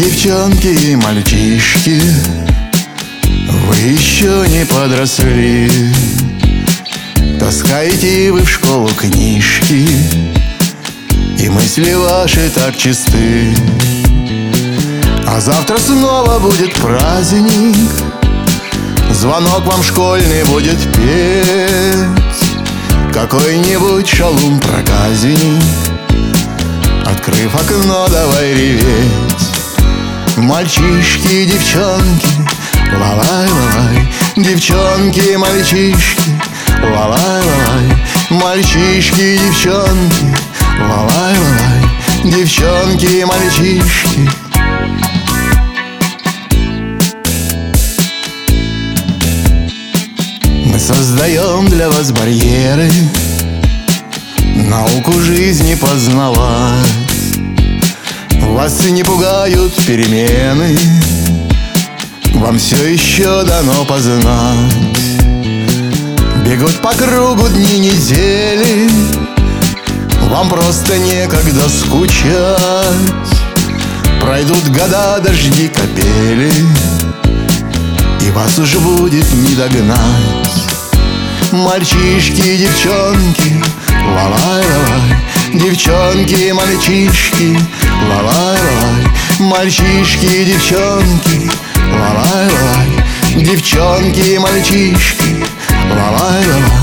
девчонки и мальчишки, вы еще не подросли. Таскаете вы в школу книжки, и мысли ваши так чисты. А завтра снова будет праздник, звонок вам школьный будет петь, какой-нибудь шалун-проказник, открыв окно, давай реветь. Мальчишки, девчонки, лалай-лалай, девчонки, мальчишки, лалай-лалай, мальчишки, девчонки, лалай-лалай, девчонки, мальчишки. Мы создаем для вас барьеры, науку жизни познавать. Вас не пугают перемены, вам все еще дано познать. Бегут по кругу дни недели, вам просто некогда скучать. Пройдут года, дожди, капели, и вас уже будет не догнать. Мальчишки, девчонки, лалай-лалай, девчонки, мальчишки, лалай-лалай, мальчишки, девчонки, лалай-лалай, девчонки, мальчишки, лалай-лалай.